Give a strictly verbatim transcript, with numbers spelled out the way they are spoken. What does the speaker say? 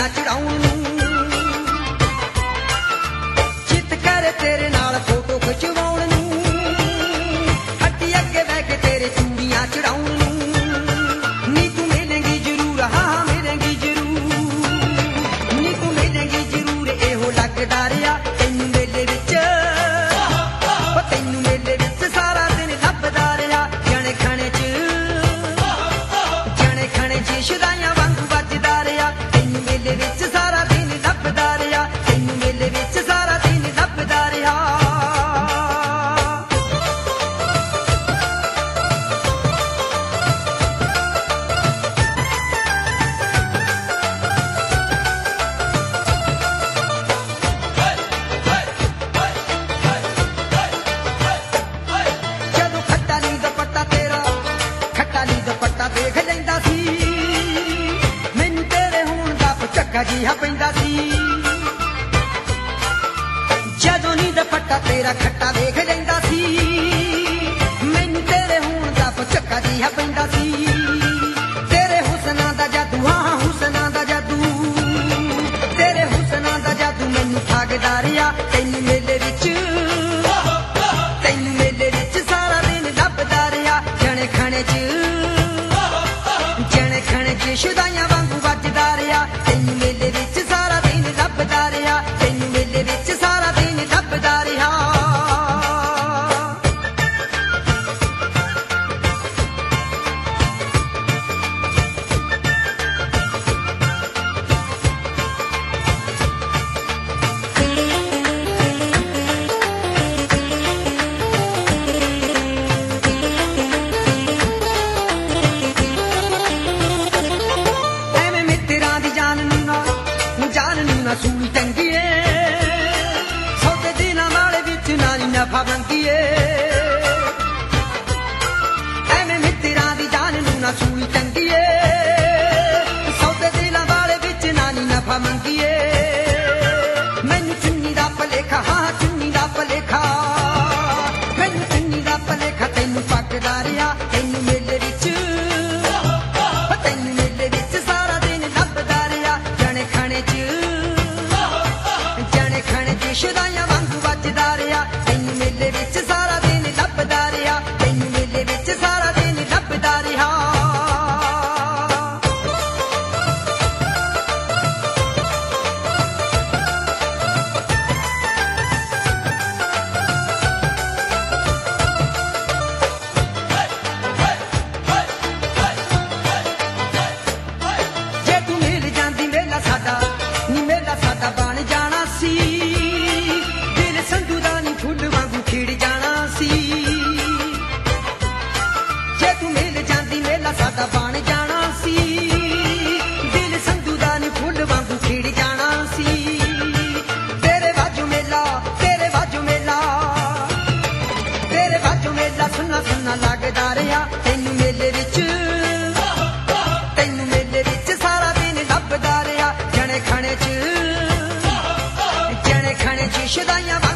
ਚੂੜੀਆਂ ਚੜਾਉਣ ਨੂੰ, ਚਿੱਤ ਕਰ ਤੇਰੇ ਨਾਲ ਫੋਟੋ ਖਿਚਵਾਉਣ ਨੂੰ, ਹੱਟੀ ਅੱਗੇ ਬਹਿ ਕੇ ਤੇਰੇ ਚੂੜੀਆਂ ਚੜਾਉਣ ਨੂੰ। ਨੀ ਤੂੰ ਮਿਲੇਂਗੀ ਜ਼ਰੂਰ, ਹਾਂ ਮਿਲੇਂਗੀ ਜ਼ਰੂਰ, ਨੀ ਤੂੰ ਮਿਲੇਂਗੀ ਜ਼ਰੂਰ, ਇਹੋ ਲੱਗਦਾ ਰਿਹਾ ਤੈਨੂੰ ਮੇਲੇ ਵਿੱਚ, ਉਹ ਤੈਨੂੰ ਮੇਲੇ ਵਿੱਚ ਸਾਰਾ ਦਿਨ ਲੱਭਦਾ ਰਿਹਾ। ਜਣੇ ਖਣੇ ਚ ਜਣੇ ਖਣੇ ਚ ਸ਼ੁਦਾਈਆਂ ਵਾਂਗੂ ਵੱਜਦਾ ਰਿਹਾ, ਤੈਨੂੰ ਮੇਲੇ ਵਿੱਚ ਸਾਰਾ ਦਿਨ ਲੱਭਦਾ ਰਿਹਾ, ਤੈਨੂੰ ਮੇਲੇ ਵਿੱਚ ਸਾਰਾ ਦਿਨ ਲੱਭਦਾ ਰਿਹਾ। ਜਦੋਂ ਖੱਟਾ ਨੀ ਦੁਪੱਟਾ ਤੇਰਾ, ਖੱਟਾ ਨੀ ਦੁਪੱਟਾ ਦੇਖ ਲੈਂਦਾ ਸੀ, ਮੈਨੂੰ ਤੇਰੇ ਹੋਣ ਦਾ ਝੱਕਾ ਜਿਹਾ ਪੈਂਦਾ ਸੀ। ਜਦੋਂ ਨੀ ਦੁਪੱਟਾ ਤੇਰਾ ਖੱਟਾ ਦੇਖ ਲੈਂਦਾ ਸੀ, ਮੈਨੂੰ ਤੇਰੇ ਹੋਣ ਦਾ ਝੱਕਾ ਜਿਹਾ ਪੈਂਦਾ ਸੀ। ਤੇਰੇ ਹੁਸਨਾਂ ਦਾ ਜਾਦੂ, ਹਾਂ ਹੁਸਨਾਂ ਦਾ ਜਾਦੂ, ਤੇਰੇ ਹੁਸਨਾਂ ਦਾ ਜਾਦੂ ਮੈਨੂੰ ਠੱਗਦਾ ਰਿਹਾ, ਤੈਨੂੰ ਮੇਲੇ ਵਿੱਚ, ਤੈਨੂੰ ਮੇਲੇ ਵਿੱਚ ਸਾਰਾ ਦਿਨ ਲੱਭਦਾ ਰਿਹਾ। ਜਣੇ ਖਣੇ ਚ ਜਣੇ ਖਣੇ ਚ ਸ਼ੁਦਾਈਆਂ ਵਾਂਗੂ ਵੱਜਦਾ ਰਿਹਾ, ਤੈਨੂੰ ਮੇਲੇ ਵਿੱਚ ਸਾਰਾ ਦਿਨ ਲੱਭਦਾ ਰਿਹਾ, ਤੈਨੂੰ ਮੇਲੇ ਵਿੱਚ ਸਾਰਾ ਦਿਨ ਲੱਭਦਾ ਰਿਹਾ। ਐਵੇਂ ਮਿੱਤਰਾਂ ਦੀ ਜਾਨ ਨੂੰ ਨਾ, ਜਾਨ ਨੂੰ ਨਾ ਸੂਲੀ ਟੰਗੀਏ, ਸੌਦੇ ਦਿਨਾਂ ਵਾਲੇ ਵਿੱਚ ਨਾ ਨੀ ਨਫਾ ਮੰਗੀਏ। ਐਵੇਂ ਮਿੱਤਰਾਂ ਦੀ ਜਾਨ ਨੂੰ ਨਾ ਸੂਲੀ ਟੰਗੀਏ, ਸੌਦੇ ਦਿਨਾਂ ਵਾਲੇ ਵਿੱਚ ਨਾ ਨੀ ਨਫਾ ਮੰਗੀਏ। ਮੈਨੂੰ ਚੁੰਨੀ ਦਾ ਭਲੇਖਾ, ਹਾਂ ਚੁੰਨੀ ਦਾ ਭਲੇਖਾ, ਮੈਨੂੰ ਚੁੰਨੀ ਦਾ ਭਲੇਖਾ ਤੈਨੂੰ ਪੱਕਦਾ ਰਿਹਾ, ਤੈਨੂੰ ਮੇਲੇ ਵਿੱਚ, ਤੈਨੂੰ ਮੇਲੇ ਵਿੱਚ ਸਾਰਾ ਦਿਨ ਲੱਭਦਾ ਰਿਹਾ। ਜਣੇ ਖਣੇ ਚ ਜਣੇ ਖਣੇ ਚ ਸ਼ੁਦਾਈਆਂ ਵਾਂਗੂ ਵੱਜਦਾ ਰਿਹਾ, ਤੈਨੂੰ ਮੇਲੇ ਵਿੱਚ ਸਾਰਾ ਦਿਨ ਲੱਭਦਾ ਰਿਹਾ, ਤੈਨੂੰ ਮੇਲੇ ਵਿੱਚ ਸਾਰਾ ਦਿਨ ਲੱਭਦਾ ਰਿਹਾ। ਜੇ ਤੂੰ ਮਿਲ ਜਾਂਦੀ ਮੇਲਾ ਸਾਡਾ, ਨੀ ਮੇਲਾ ਸਾਡਾ ਬਣ ਜਾਣਾ ਸੀ, ਦਿਲ ਸੰਧੂ ਦਾ ਨੀ ਫੁੱਲ ਵਾਂਗੂ ਖਿੜ ਜਾਣਾ ਸੀ। ਜੇ ਤੂੰ ਮਿਲ ਜਾਂਦੀ ਮੇਲਾ ਸਾਡਾ ਬਣ ਜਾਣਾ ਸੀ, ਦਿਲ ਸੰਧੂ ਦਾ ਨੀ ਫੁੱਲ ਵਾਂਗੂ ਖਿੜ ਜਾਣਾ ਸੀ। ਤੇਰੇ ਬਾਝੋਂ ਮੇਲਾ, ਤੇਰੇ ਬਾਝੋਂ ਮੇਲਾ, ਤੇਰੇ ਬਾਝੋਂ ਮੇਲਾ ਸੁੰਨਾ ਸੁੰਨਾ ਲੱਗਦਾ ਰਿਹਾ, ਤੈਨੂੰ ਮੇਲੇ ਵਿੱਚ, ਤੈਨੂੰ ਮੇਲੇ ਵਿੱਚ ਸਾਰਾ ਦਿਨ ਲੱਭਦਾ ਰਿਹਾ। ਜਣੇ ਖਣੇ ਚ ਜਣੇ ਖਣੇ ਚ ਸ਼ੁਦਾਈਆਂ